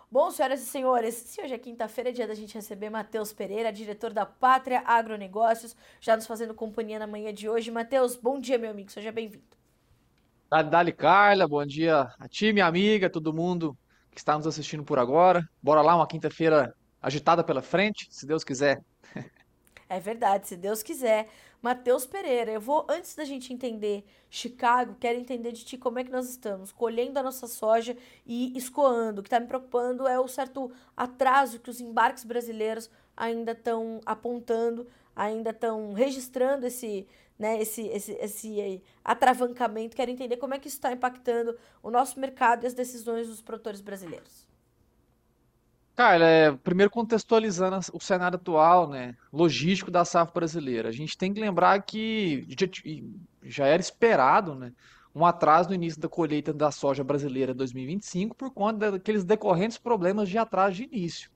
Bom, senhoras e senhores, se hoje é quinta-feira, é dia da gente receber Matheus Pereira, diretor da Pátria Agronegócios, já nos fazendo companhia na manhã de hoje. Matheus, bom dia, meu amigo, seja bem-vindo. Dali Carla, bom dia a ti, minha amiga, todo mundo que está nos assistindo por agora. Bora lá, uma quinta-feira agitada pela frente, se Deus quiser. É verdade, se Deus quiser. Matheus Pereira, eu vou, antes da gente entender Chicago, quero entender de ti como é que nós estamos colhendo a nossa soja e escoando. O que está me preocupando é o certo atraso que os embarques brasileiros ainda estão apontando, ainda estão registrando esse atravancamento. Quero entender como é que isso está impactando o nosso mercado e as decisões dos produtores brasileiros. Carla, primeiro contextualizando o cenário atual, né, logístico da safra brasileira. A gente tem que lembrar que já era esperado, né, um atraso no início da colheita da soja brasileira 2025 por conta daqueles decorrentes problemas de atraso de início.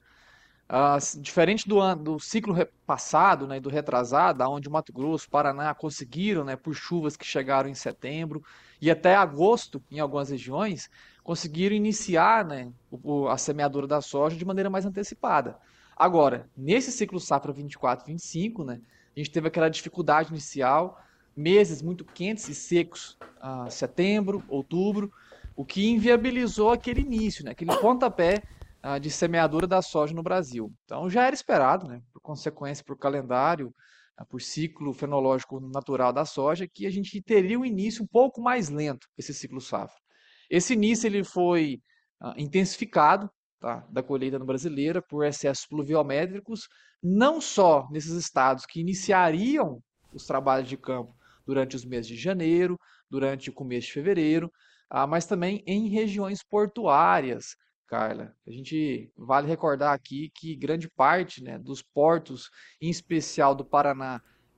Diferente do ciclo passado, né, do retrasado, onde o Mato Grosso, Paraná conseguiram, né, por chuvas que chegaram em setembro e até agosto, em algumas regiões, conseguiram iniciar, né, a semeadura da soja de maneira mais antecipada. Agora, nesse ciclo safra 24-25, né, a gente teve aquela dificuldade inicial, meses muito quentes e secos, setembro, outubro, o que inviabilizou aquele início, né, aquele pontapé de semeadura da soja no Brasil. Então já era esperado, né, por consequência, por calendário, por ciclo fenológico natural da soja, que a gente teria um início um pouco mais lento, esse ciclo safra. Esse início ele foi intensificado, tá, da colheita no brasileira por excessos pluviométricos, não só nesses estados que iniciariam os trabalhos de campo durante os meses de janeiro, durante o começo de fevereiro, mas também em regiões portuárias, Carla. A gente vale recordar aqui que grande parte, né, dos portos, em especial do Paraná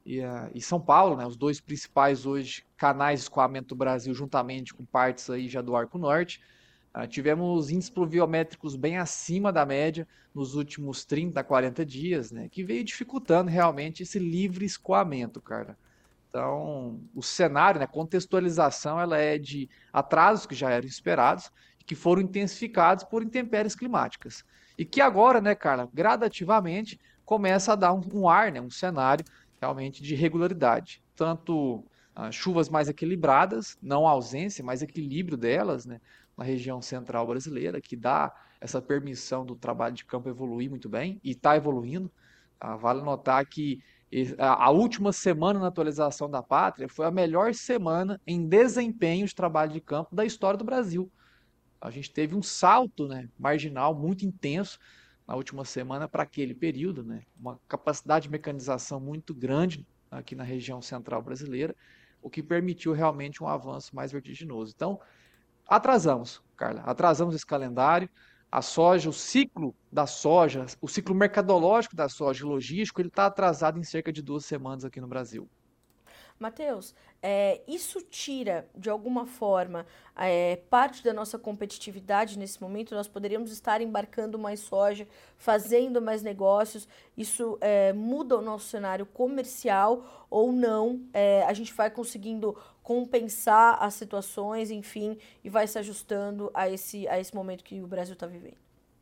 e São Paulo, né, os dois principais hoje canais de escoamento do Brasil, juntamente com partes aí já do Arco Norte, tivemos índices pluviométricos bem acima da média nos últimos 30, 40 dias, né, que veio dificultando realmente esse livre escoamento, Carla. Então, o cenário, né, a contextualização, ela é de atrasos que já eram esperados e que foram intensificados por intempéries climáticas. E que agora, né, Carla, gradativamente começa a dar um ar, né, um cenário realmente de regularidade. Tanto chuvas mais equilibradas, não ausência, mas equilíbrio delas, né, na região central brasileira, que dá essa permissão do trabalho de campo evoluir muito bem e está evoluindo. Vale notar que a última semana na atualização da Pátria foi a melhor semana em desempenho de trabalho de campo da história do Brasil. A gente teve um salto, né, marginal muito intenso na última semana para aquele período, né, uma capacidade de mecanização muito grande aqui na região central brasileira, o que permitiu realmente um avanço mais vertiginoso. Então, atrasamos, Carla, atrasamos esse calendário. A soja, o ciclo da soja, o ciclo mercadológico da soja e logístico, ele está atrasado em cerca de 2 semanas aqui no Brasil. Matheus, isso tira, de alguma forma, parte da nossa competitividade nesse momento? Nós poderíamos estar embarcando mais soja, fazendo mais negócios. Isso muda o nosso cenário comercial ou não? A gente vai conseguindo compensar as situações, enfim, e vai se ajustando a esse momento que o Brasil está vivendo.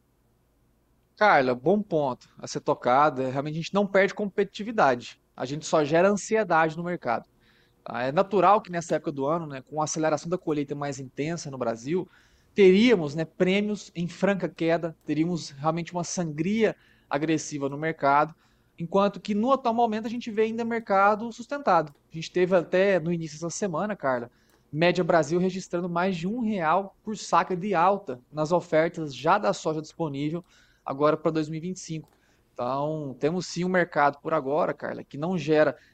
Carla, bom ponto a ser tocado. Realmente a gente não perde competitividade, a gente só gera ansiedade no mercado. É natural que nessa época do ano, né, com a aceleração da colheita mais intensa no Brasil, teríamos, né, prêmios em franca queda, teríamos realmente uma sangria agressiva no mercado, enquanto que no atual momento a gente vê ainda mercado sustentado. A gente teve até no início dessa semana, Carla, média Brasil registrando mais de R$ 1 por saca de alta nas ofertas já da soja disponível agora para 2025. Então, temos sim um mercado por agora, Carla, que não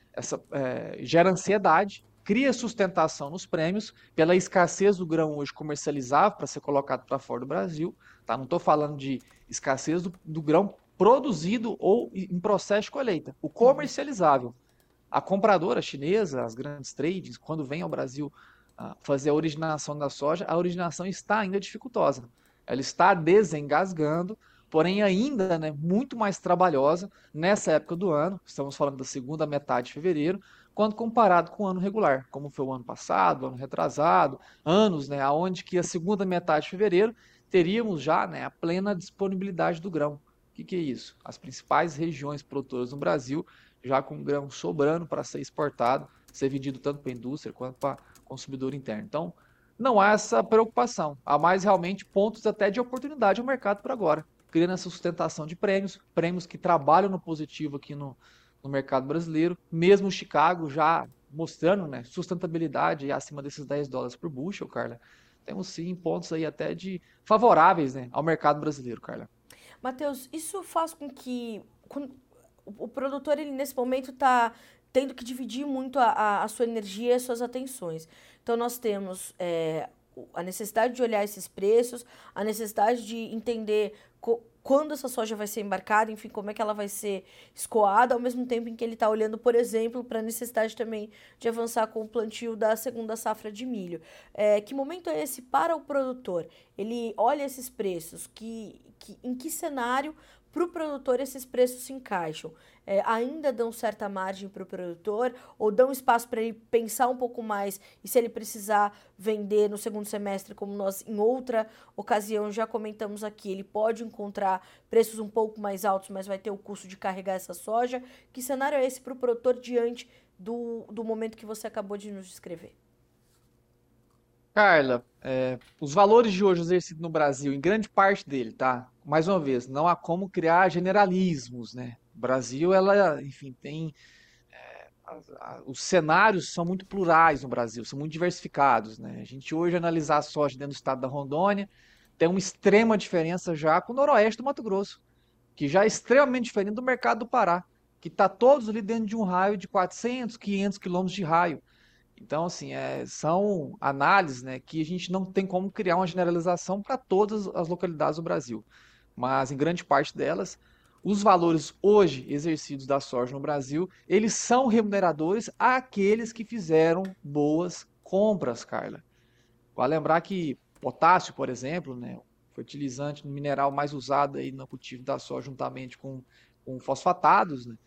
gera ansiedade, cria sustentação nos prêmios pela escassez do grão hoje comercializável para ser colocado para fora do Brasil. Tá? Não estou falando de escassez do grão produzido ou em processo de colheita, o comercializável. A compradora chinesa, as grandes trades, quando vem ao Brasil fazer a originação da soja, a originação está ainda dificultosa. Ela está desengasgando, porém ainda, né, muito mais trabalhosa nessa época do ano. Estamos falando da segunda metade de fevereiro, quando comparado com o ano regular, como foi o ano passado, o ano retrasado, anos, né, aonde que a segunda metade de fevereiro teríamos já, né, a plena disponibilidade do grão. O que é isso? As principais regiões produtoras no Brasil já com grão sobrando para ser exportado, ser vendido tanto para a indústria quanto para o consumidor interno. Então, não há essa preocupação. Há mais realmente pontos até de oportunidade no mercado por agora, criando essa sustentação de prêmios, prêmios que trabalham no positivo aqui no mercado brasileiro, mesmo o Chicago já mostrando, né, sustentabilidade acima desses US$ 10 por bushel, Carla. Temos sim pontos aí até de favoráveis, né, ao mercado brasileiro, Carla. Matheus, isso faz com que o produtor, ele nesse momento está tendo que dividir muito a sua energia e as suas atenções. Então, nós temos a necessidade de olhar esses preços, a necessidade de entender quando essa soja vai ser embarcada, enfim, como é que ela vai ser escoada, ao mesmo tempo em que ele está olhando, por exemplo, para a necessidade também de avançar com o plantio da segunda safra de milho. Que momento é esse para o produtor? Ele olha esses preços, em que cenário para o produtor esses preços se encaixam? Ainda dão certa margem para o produtor ou dão espaço para ele pensar um pouco mais e se ele precisar vender no segundo semestre, como nós em outra ocasião já comentamos aqui, ele pode encontrar preços um pouco mais altos, mas vai ter o custo de carregar essa soja? Que cenário é esse para o produtor diante do momento que você acabou de nos descrever? Carla, os valores de hoje exercidos no Brasil, em grande parte dele, tá? Mais uma vez, não há como criar generalismos, né? O Brasil, ela, enfim, tem os cenários são muito plurais no Brasil, são muito diversificados, né? A gente hoje analisar a soja dentro do estado da Rondônia tem uma extrema diferença já com o noroeste do Mato Grosso, que já é extremamente diferente do mercado do Pará, que está todos ali dentro de um raio de 400, 500 quilômetros de raio. Então, assim, são análises, né, que a gente não tem como criar uma generalização para todas as localidades do Brasil. Mas, em grande parte delas, os valores hoje exercidos da soja no Brasil, eles são remuneradores àqueles que fizeram boas compras, Carla. Vale lembrar que potássio, por exemplo, né, o fertilizante mineral mais usado aí no cultivo da soja juntamente com fosfatados, né,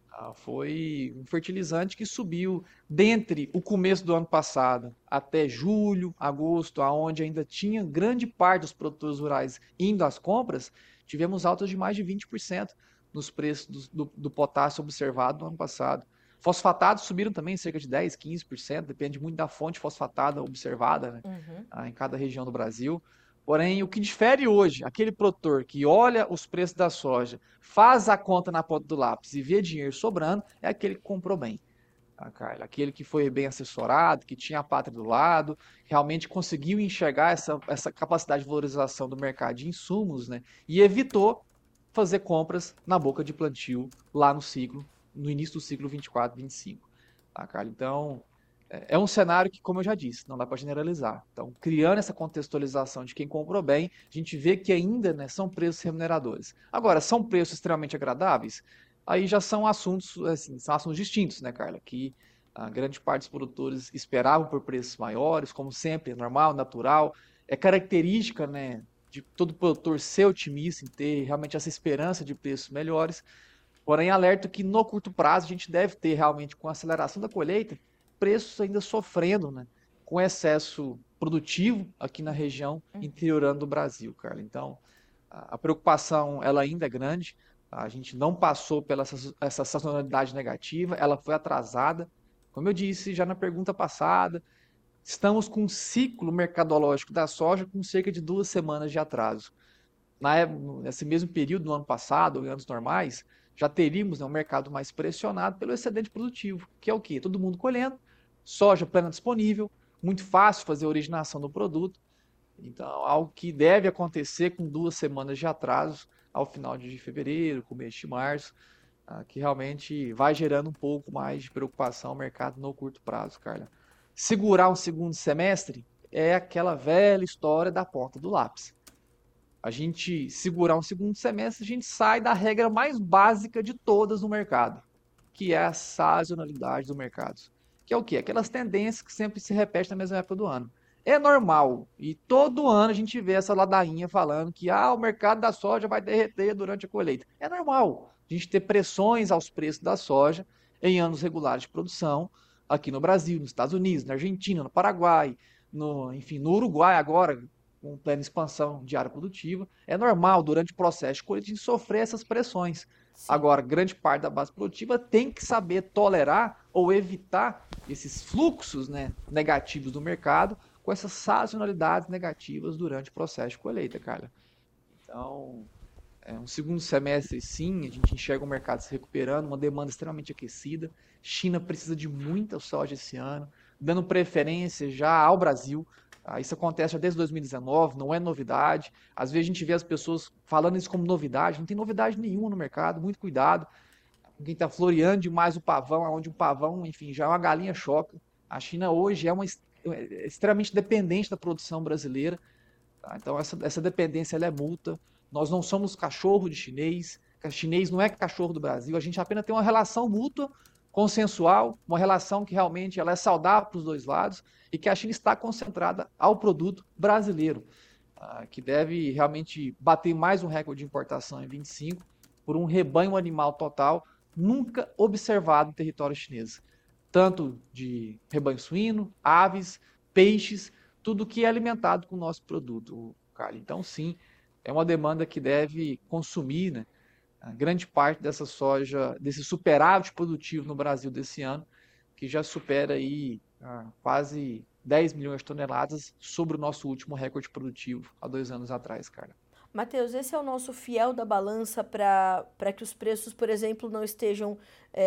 foi um fertilizante que subiu dentre o começo do ano passado até julho, agosto, aonde ainda tinha grande parte dos produtores rurais indo às compras, tivemos altas de mais de 20% nos preços do potássio observado no ano passado. Fosfatados subiram também cerca de 10, 15%, depende muito da fonte fosfatada observada, né, Uhum. em cada região do Brasil. Porém, o que difere hoje, aquele produtor que olha os preços da soja, faz a conta na ponta do lápis e vê dinheiro sobrando, é aquele que comprou bem, tá, Carla? Aquele que foi bem assessorado, que tinha a pátria do lado, realmente conseguiu enxergar essa capacidade de valorização do mercado de insumos, né? E evitou fazer compras na boca de plantio lá no ciclo, no início do ciclo 24, 25, tá, Carla? Então, é um cenário que, como eu já disse, não dá para generalizar. Então, criando essa contextualização de quem comprou bem, a gente vê que ainda, né, são preços remuneradores. Agora, são preços extremamente agradáveis? Aí já são assuntos, assim, são assuntos distintos, né, Carla? Que a grande parte dos produtores esperavam por preços maiores, como sempre, é normal, natural. É característica, né, de todo produtor ser otimista em ter realmente essa esperança de preços melhores. Porém, alerto que no curto prazo a gente deve ter realmente, com a aceleração da colheita, preços ainda sofrendo, né, com excesso produtivo aqui na região interiorana do Brasil, Carla. Então, a preocupação ela ainda é grande. A gente não passou pela essa sazonalidade negativa, ela foi atrasada. Como eu disse já na pergunta passada, estamos com um ciclo mercadológico da soja com cerca de 2 semanas de atraso. Nesse mesmo período, no ano passado, em anos normais, já teríamos, né, um mercado mais pressionado pelo excedente produtivo, que é o quê? Todo mundo colhendo, soja plena disponível, muito fácil fazer a originação do produto. Então, algo que deve acontecer com 2 semanas de atraso ao final de fevereiro, começo de março, que realmente vai gerando um pouco mais de preocupação ao mercado no curto prazo, Carla. Segurar um segundo semestre é aquela velha história da ponta do lápis. A gente segurar um segundo semestre, a gente sai da regra mais básica de todas no mercado, que é a sazonalidade do mercado. Que é o quê? Aquelas tendências que sempre se repetem na mesma época do ano. É normal, e todo ano a gente vê essa ladainha falando que o mercado da soja vai derreter durante a colheita. É normal a gente ter pressões aos preços da soja em anos regulares de produção, aqui no Brasil, nos Estados Unidos, na Argentina, no Paraguai, enfim, no Uruguai agora, com plena expansão de área produtiva. É normal, durante o processo de colheita, a gente sofrer essas pressões. Sim. Agora, grande parte da base produtiva tem que saber tolerar ou evitar esses fluxos, né, negativos do mercado com essas sazonalidades negativas durante o processo de colheita, cara. Então, um segundo semestre, sim, a gente enxerga o mercado se recuperando, uma demanda extremamente aquecida. China precisa de muita soja esse ano, dando preferência já ao Brasil. Isso acontece já desde 2019, não é novidade. Às vezes a gente vê as pessoas falando isso como novidade, não tem novidade nenhuma no mercado, muito cuidado. Quem está floreando demais o pavão, onde o pavão, enfim, já é uma galinha choca. A China hoje é extremamente dependente da produção brasileira. Tá? Então, essa dependência ela é multa. Nós não somos cachorro de chinês. Chinês não é cachorro do Brasil. A gente apenas tem uma relação mútua, consensual, uma relação que realmente ela é saudável para os dois lados e que a China está concentrada ao produto brasileiro, que deve realmente bater mais um recorde de importação em 25 por um rebanho animal total nunca observado no território chinês. Tanto de rebanho suíno, aves, peixes, tudo que é alimentado com o nosso produto, Carlos. Então, sim, é uma demanda que deve consumir, né, a grande parte dessa soja, desse superávit produtivo no Brasil desse ano, que já supera aí quase 10 milhões de toneladas sobre o nosso último recorde produtivo há 2 anos atrás, cara. Matheus, esse é o nosso fiel da balança para que os preços, por exemplo, não estejam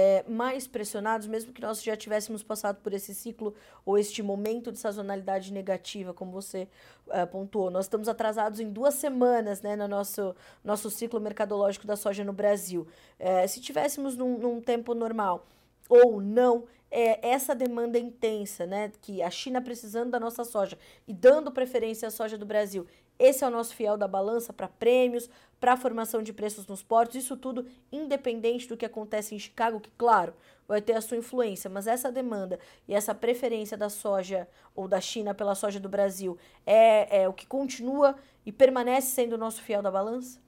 mais pressionados, mesmo que nós já tivéssemos passado por esse ciclo ou este momento de sazonalidade negativa, como você pontuou. Nós estamos atrasados em 2 semanas, né, no nosso ciclo mercadológico da soja no Brasil. Se tivéssemos num tempo normal ou não, essa demanda intensa, né, que a China precisando da nossa soja e dando preferência à soja do Brasil, esse é o nosso fiel da balança para prêmios, para a formação de preços nos portos, isso tudo independente do que acontece em Chicago, que, claro, vai ter a sua influência, mas essa demanda e essa preferência da soja ou da China pela soja do Brasil é o que continua e permanece sendo o nosso fiel da balança?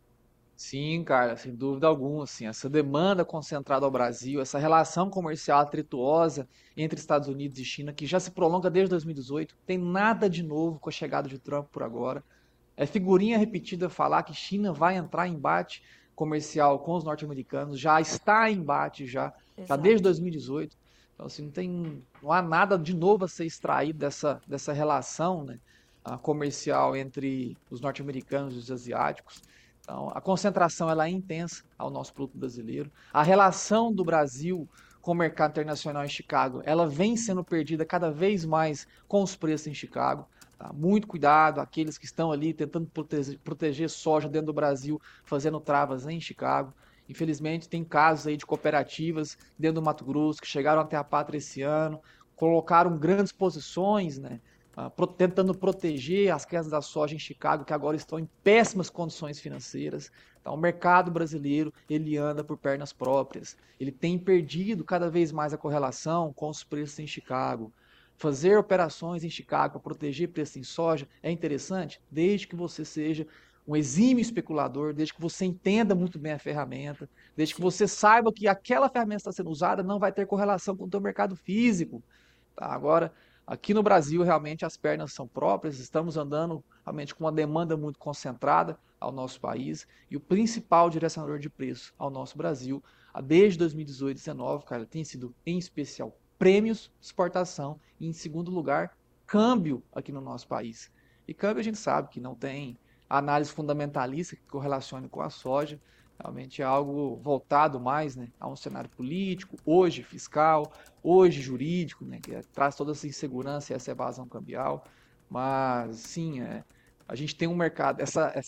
Sim, cara, sem dúvida alguma, assim, essa demanda concentrada ao Brasil, essa relação comercial atrituosa entre Estados Unidos e China, que já se prolonga desde 2018, tem nada de novo com a chegada de Trump por agora. É figurinha repetida falar que China vai entrar em embate comercial com os norte-americanos, já está em embate já desde Exato. 2018. Então, assim, não há nada de novo a ser extraído dessa relação, né, comercial entre os norte-americanos e os asiáticos. Então, a concentração ela é intensa ao nosso produto brasileiro. A relação do Brasil com o mercado internacional em Chicago, ela vem sendo perdida cada vez mais com os preços em Chicago. Tá? Muito cuidado, aqueles que estão ali tentando proteger soja dentro do Brasil, fazendo travas em Chicago. Infelizmente, tem casos aí de cooperativas dentro do Mato Grosso que chegaram até a pátria esse ano, colocaram grandes posições, né? Tentando proteger as quedas da soja em Chicago, que agora estão em péssimas condições financeiras. Então, o mercado brasileiro ele anda por pernas próprias. Ele tem perdido cada vez mais a correlação com os preços em Chicago. Fazer operações em Chicago para proteger preço em soja é interessante, desde que você seja um exímio especulador, desde que você entenda muito bem a ferramenta, desde que Sim. você saiba que aquela ferramenta está sendo usada não vai ter correlação com o teu mercado físico. Tá? Agora, aqui no Brasil, realmente as pernas são próprias, estamos andando realmente com uma demanda muito concentrada ao nosso país e o principal direcionador de preço ao nosso Brasil, desde 2018 e 2019, cara, tem sido em especial prêmios de exportação e, em segundo lugar, câmbio aqui no nosso país. E câmbio a gente sabe que não tem análise fundamentalista que correlacione com a soja, realmente é algo voltado mais, né, a um cenário político, hoje fiscal, hoje jurídico, né, que traz toda essa insegurança e essa evasão cambial. Mas, sim, a gente tem um mercado,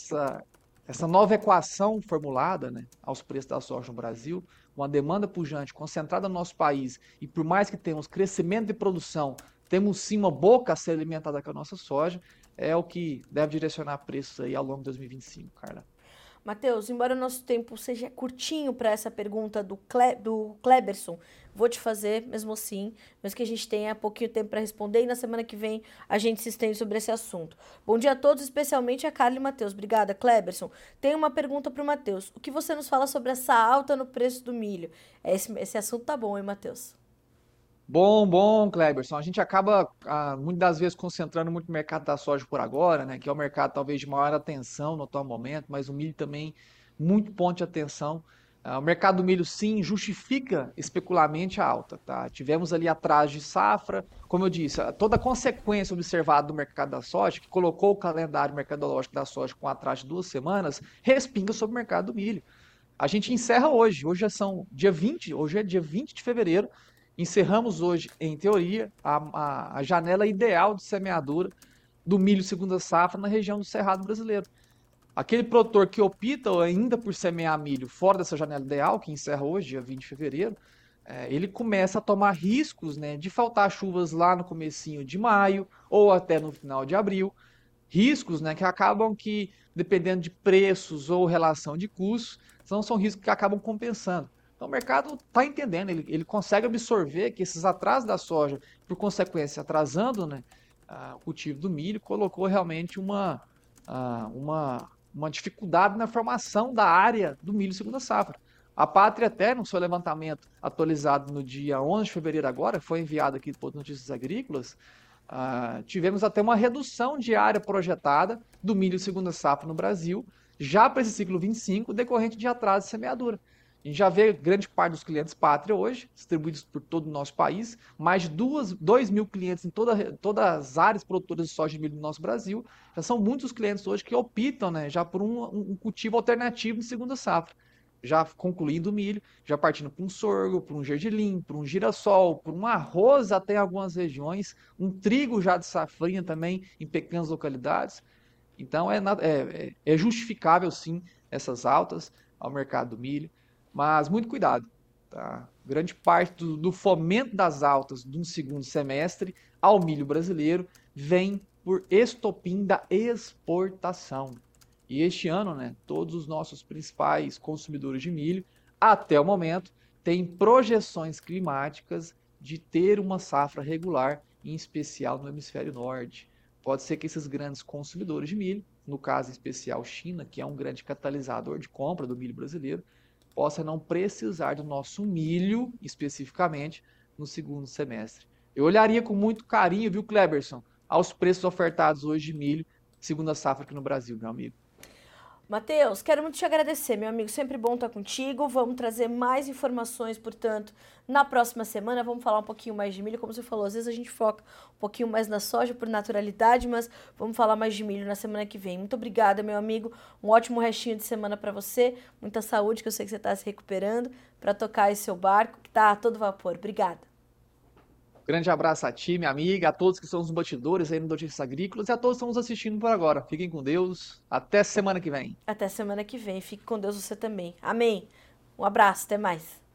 essa nova equação formulada, né, aos preços da soja no Brasil, uma demanda pujante concentrada no nosso país, e por mais que tenhamos crescimento de produção, temos sim uma boca a ser alimentada com a nossa soja, é o que deve direcionar preços aí ao longo de 2025, Carla. Matheus, embora o nosso tempo seja curtinho para essa pergunta do Kleberson, vou te fazer mesmo assim, mas que a gente tenha pouquinho tempo para responder e na semana que vem a gente se estende sobre esse assunto. Bom dia a todos, especialmente a Carla e Matheus. Obrigada, Kleberson. Tenho uma pergunta para o Matheus. O que você nos fala sobre essa alta no preço do milho? Esse assunto tá bom, hein, Matheus? Bom, bom, Kleberson. A gente acaba, muitas das vezes, concentrando muito no mercado da soja por agora, né? Que é o mercado talvez de maior atenção no atual momento, mas o milho também, muito ponto de atenção. O mercado do milho, sim, justifica especulamente a alta, tá? Tivemos ali atrás de safra, como eu disse, toda a consequência observada do mercado da soja, que colocou o calendário mercadológico da soja com atraso de 2 semanas, respinga sobre o mercado do milho. A gente encerra hoje. Hoje já são dia 20. Hoje é dia 20 de fevereiro. Encerramos hoje, em teoria, a janela ideal de semeadura do milho segunda safra na região do Cerrado brasileiro. Aquele produtor que opta ainda por semear milho fora dessa janela ideal, que encerra hoje, dia 20 de fevereiro, ele começa a tomar riscos, né, de faltar chuvas lá no comecinho de maio ou até no final de abril, riscos, né, que acabam que, dependendo de preços ou relação de custos, são riscos que acabam compensando. Então o mercado está entendendo, ele consegue absorver que esses atrasos da soja, por consequência, atrasando, né, o cultivo do milho, colocou realmente uma dificuldade na formação da área do milho segunda safra. A Pátria até, no seu levantamento atualizado no dia 11 de fevereiro agora, foi enviado aqui por Notícias Agrícolas, tivemos até uma redução de área projetada do milho segunda safra no Brasil, já para esse ciclo 25, decorrente de atraso de semeadura. A gente já vê grande parte dos clientes Pátria hoje, distribuídos por todo o nosso país, mais de 2 mil clientes em todas as áreas produtoras de soja e milho do nosso Brasil. Já são muitos clientes hoje que optam, né, já por um cultivo alternativo de segunda safra. Já concluindo o milho, já partindo para um sorgo, para um gergelim, para um girassol, para um arroz até em algumas regiões, um trigo já de safrinha também em pequenas localidades. Então é justificável sim essas altas ao mercado do milho, mas muito cuidado, tá? Grande parte do fomento das altas de um segundo semestre ao milho brasileiro vem por estopim da exportação. E este ano, né, todos os nossos principais consumidores de milho, até o momento, têm projeções climáticas de ter uma safra regular, em especial no hemisfério norte. Pode ser que esses grandes consumidores de milho, no caso em especial China, que é um grande catalisador de compra do milho brasileiro, possa não precisar do nosso milho especificamente no segundo semestre. Eu olharia com muito carinho, viu, Kleberson, aos preços ofertados hoje de milho, segunda safra aqui no Brasil, meu amigo. Matheus, quero muito te agradecer, meu amigo. Sempre bom estar contigo. Vamos trazer mais informações, portanto, na próxima semana. Vamos falar um pouquinho mais de milho. Como você falou, às vezes a gente foca um pouquinho mais na soja por naturalidade, mas vamos falar mais de milho na semana que vem. Muito obrigada, meu amigo. Um ótimo restinho de semana para você. Muita saúde, que eu sei que você está se recuperando para tocar esse seu barco, que tá a todo vapor. Obrigada. Grande abraço a ti, minha amiga, a todos que são os batidores aí no Notícias Agrícolas e a todos que estão nos assistindo por agora. Fiquem com Deus. Até semana que vem. Até semana que vem. Fique com Deus você também. Amém. Um abraço, até mais.